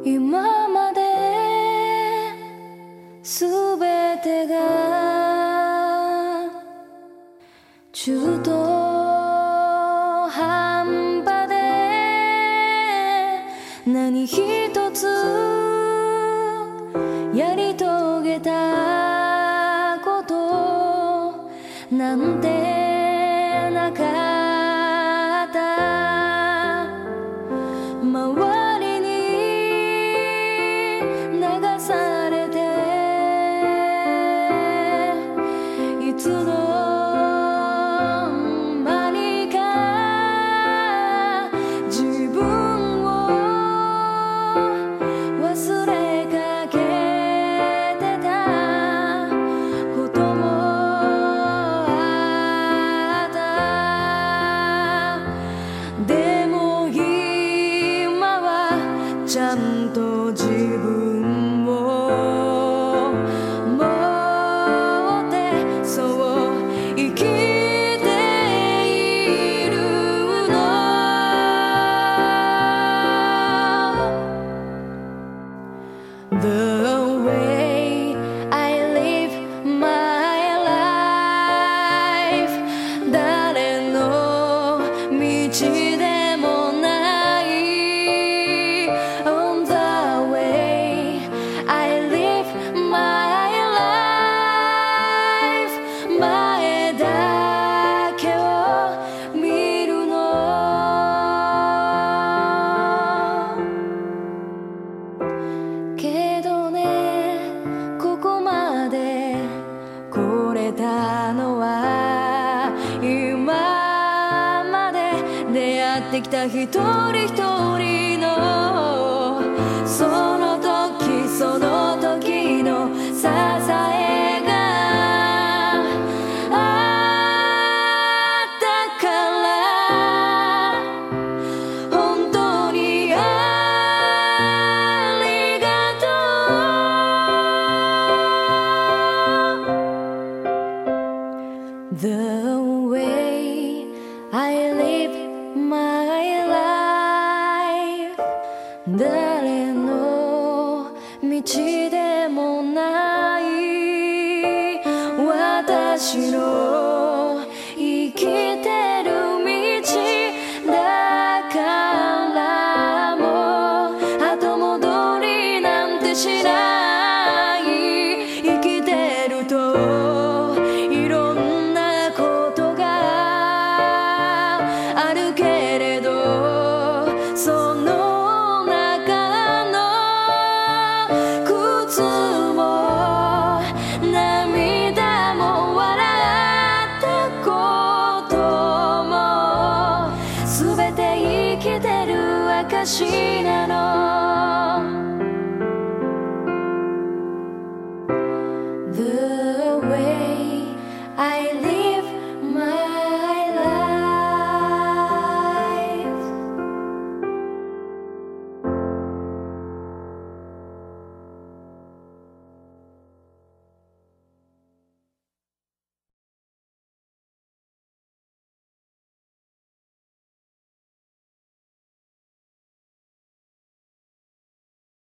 今まで全てが中途半端で何一つやり遂げたことなんてなかった周りに流されていつの間にか自分を忘れかけてたこともあったでも今はちゃんと自分を持ってそう生きているの The way I live my life 誰の道でもない On the way I live my life 前だけを見るのけどねここまで来れたのは今まで出会ってきた一人一人のその時その時の支えがあったから本当にありがとう The way I live my life 誰の道でもない私の生きてる道だからもう後戻りなんてしない生きてるといろんなことがあるけれどその中の苦痛も涙も笑ったことも全て生きてる証なの